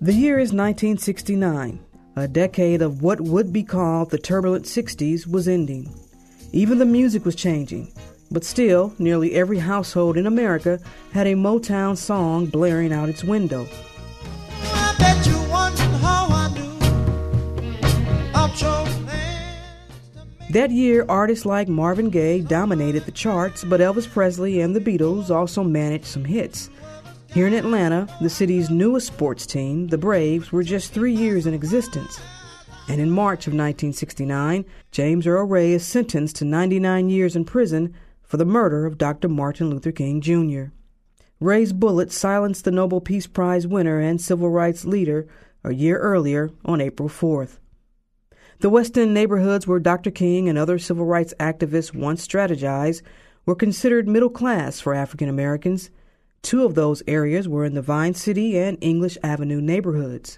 The year is 1969. A decade of what would be called the turbulent 60s was ending. Even the music was changing, but still, nearly every household in America had a Motown song blaring out its window. I bet you wondering how I knew of your plans to make. That year, artists like Marvin Gaye dominated the charts, but Elvis Presley and the Beatles also managed some hits. Here in Atlanta, the city's newest sports team, the Braves, were just 3 years in existence. And in March of 1969, James Earl Ray is sentenced to 99 years in prison for the murder of Dr. Martin Luther King, Jr. Ray's bullet silenced the Nobel Peace Prize winner and civil rights leader a year earlier on April 4th. The West End neighborhoods where Dr. King and other civil rights activists once strategized were considered middle class for African Americans. Two of those areas were in the Vine City and English Avenue neighborhoods.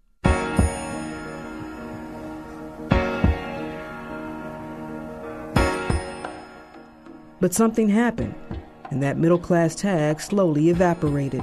But something happened, and that middle-class tag slowly evaporated.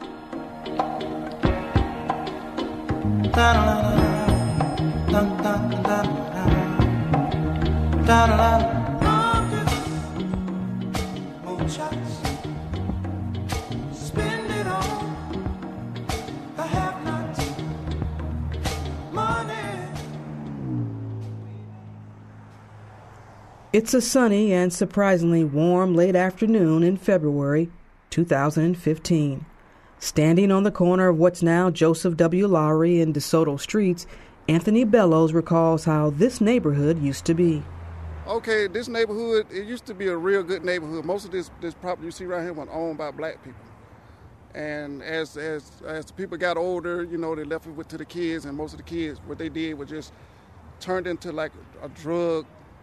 It's a sunny and surprisingly warm late afternoon in February 2015. Standing on the corner of what's now Joseph W. Lowry and DeSoto streets, Anthony Bellows recalls how this neighborhood used to be. Okay, this neighborhood, it used to be a real good neighborhood. Most of this property you see right here was owned by black people. And as the people got older, you know, they left it to the kids, and most of the kids, what they did was just turned into like a drug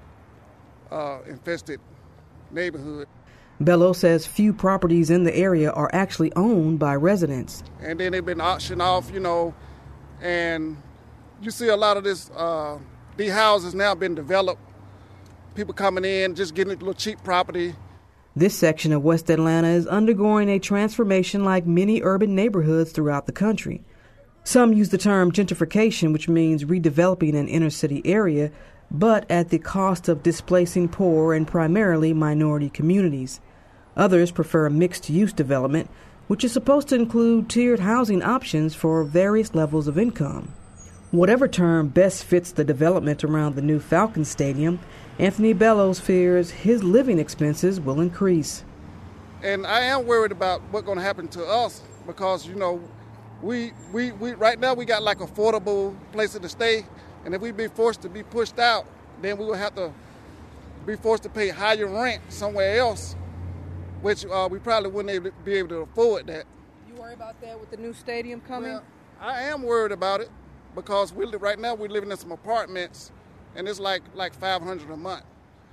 infested neighborhood. Bello says few properties in the area are actually owned by residents. And then they've been auctioned off, you know, and you see a lot of this, these houses now been developed. People coming in, just getting a little cheap property. This section of West Atlanta is undergoing a transformation like many urban neighborhoods throughout the country. Some use the term gentrification, which means redeveloping an inner city area, but at the cost of displacing poor and primarily minority communities. Others prefer mixed-use development, which is supposed to include tiered housing options for various levels of income. Whatever term best fits the development around the new Falcon Stadium, Anthony Bellows fears his living expenses will increase. And I am worried about what's going to happen to us because, you know, we right now we got like affordable places to stay. And if we be forced to be pushed out, then we will have to be forced to pay higher rent somewhere else, which we probably wouldn't be able to afford that. You worry about that with the new stadium coming? Well, I am worried about it because right now we're living in some apartments, and it's like $500 a month.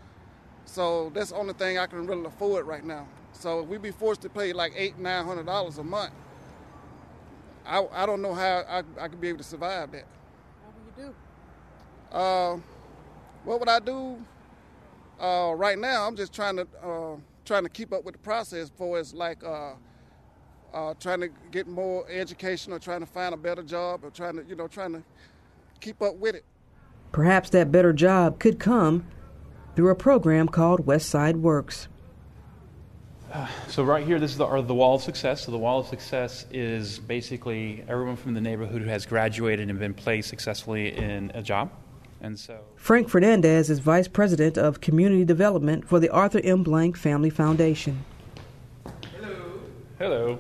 So that's the only thing I can really afford right now. So if we be forced to pay like $800-900 a month, I don't know how I could be able to survive that. What will you do? What would I do? Right now, I'm just trying to keep up with the process for as like trying to get more education or trying to find a better job or trying to keep up with it. Perhaps that better job could come through a program called Westside Works. So right here, this is the Wall of Success. So the Wall of Success is basically everyone from the neighborhood who has graduated and been placed successfully in a job. And so Frank Fernandez is Vice President of Community Development for the Arthur M. Blank Family Foundation. Hello.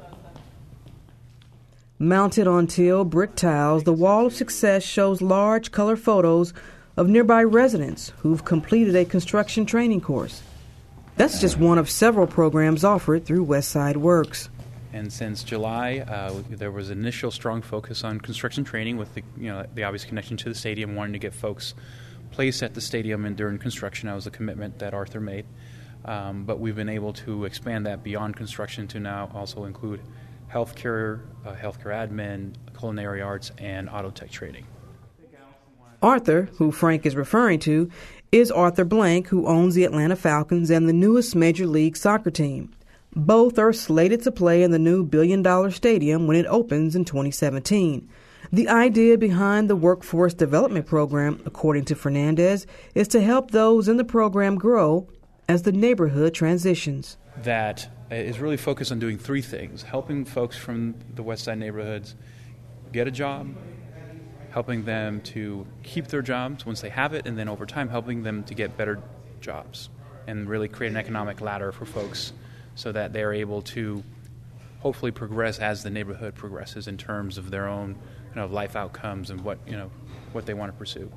Mounted on teal brick tiles, the Wall of Success shows large color photos of nearby residents who've completed a construction training course. That's just one of several programs offered through Westside Works. And since July, there was initial strong focus on construction training with the obvious connection to the stadium, wanting to get folks placed at the stadium and during construction. That was a commitment that Arthur made. But we've been able to expand that beyond construction to now also include healthcare, healthcare admin, culinary arts, and auto tech training. Arthur, who Frank is referring to, is Arthur Blank, who owns the Atlanta Falcons and the newest Major League Soccer team. Both are slated to play in the new billion-dollar stadium when it opens in 2017. The idea behind the Workforce Development Program, according to Fernandez, is to help those in the program grow as the neighborhood transitions. That is really focused on doing three things: helping folks from the West Side neighborhoods get a job, helping them to keep their jobs once they have it, and then over time helping them to get better jobs and really create an economic ladder for folks so that they're able to hopefully progress as the neighborhood progresses in terms of their own life outcomes and what they want to pursue.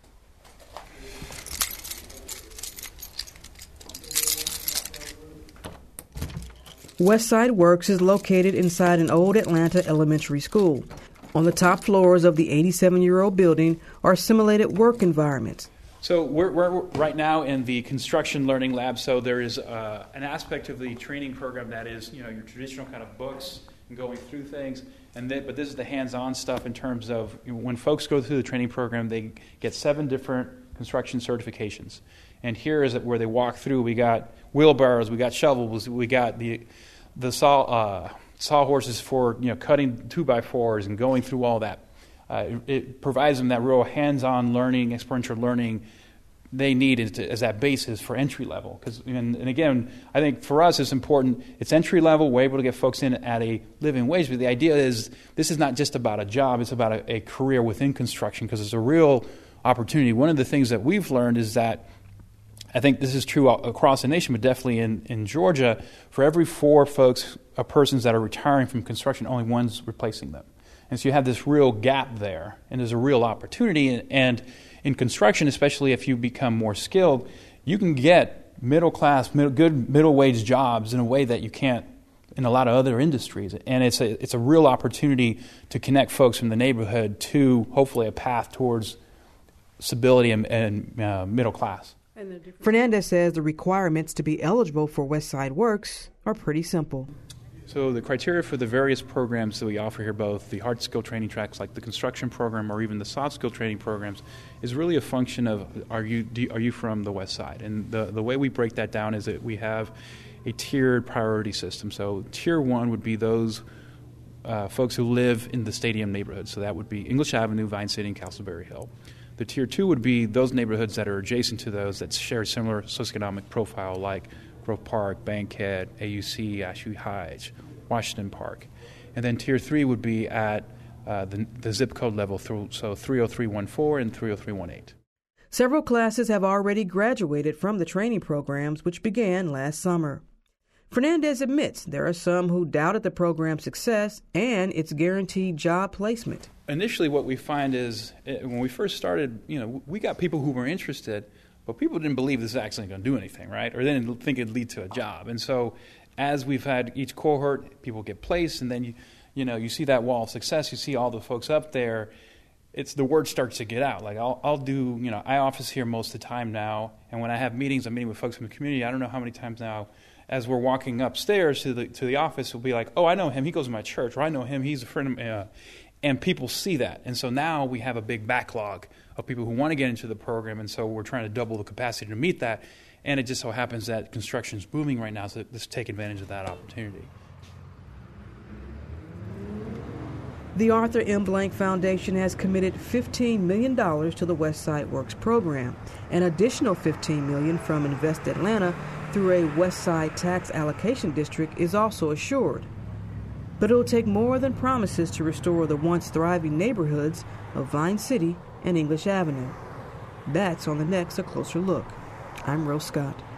Westside Works is located inside an old Atlanta elementary school. On the top floors of the 87-year-old building are simulated work environments. So we're right now in the construction learning lab. So there is an aspect of the training program that is, your traditional kind of books and going through things. But this is the hands-on stuff in terms of when folks go through the training program, they get 7 different construction certifications. And here is where they walk through. We got wheelbarrows, we got shovels, we got the sawhorses for cutting 2x4s and going through all that. It provides them that real hands-on learning, experiential learning they need as that basis for entry level. And again, I think for us it's important. It's entry level. We're able to get folks in at a living wage. But the idea is this is not just about a job. It's about a career within construction because it's a real opportunity. One of the things that we've learned is that I think this is true across the nation, but definitely in Georgia, for every 4 persons that are retiring from construction, only one's replacing them. And so you have this real gap there, and there's a real opportunity. And in construction, especially if you become more skilled, you can get middle-class, good middle-wage jobs in a way that you can't in a lot of other industries. And it's a real opportunity to connect folks from the neighborhood to hopefully a path towards stability and middle class. Fernandez says the requirements to be eligible for Westside Works are pretty simple. So the criteria for the various programs that we offer here, both the hard skill training tracks like the construction program or even the soft skill training programs, is really a function of are you from the West Side? And the way we break that down is that we have a tiered priority system. So tier 1 would be those folks who live in the stadium neighborhood. So that would be English Avenue, Vine City, and Castleberry Hill. The tier 2 would be those neighborhoods that are adjacent to those that share a similar socioeconomic profile like Grove Park, Bankhead, AUC, Asheville Heights, Washington Park. And then tier 3 would be at the zip code level, so 30314 and 30318. Several classes have already graduated from the training programs, which began last summer. Fernandez admits there are some who doubted the program's success and its guaranteed job placement. Initially, what we find is when we first started, we got people who were interested, but people didn't believe this is actually going to do anything, right? Or they didn't think it'd lead to a job. And so as we've had each cohort, people get placed, and then you see that wall of success, you see all the folks up there, the word starts to get out. Like I'll do, I office here most of the time now, and when I have meetings, I'm meeting with folks from the community. I don't know how many times now, as we're walking upstairs to the office, we'll be like, oh, I know him, he goes to my church, or I know him, he's a friend of mine. And people see that. And so now we have a big backlog of people who want to get into the program, and so we're trying to double the capacity to meet that. And it just so happens that construction's booming right now, so let's take advantage of that opportunity. The Arthur M. Blank Foundation has committed $15 million to the Westside Works program. An additional $15 million from Invest Atlanta through a Westside tax allocation district is also assured. But it'll take more than promises to restore the once thriving neighborhoods of Vine City and English Avenue. That's on the next A Closer Look. I'm Rose Scott.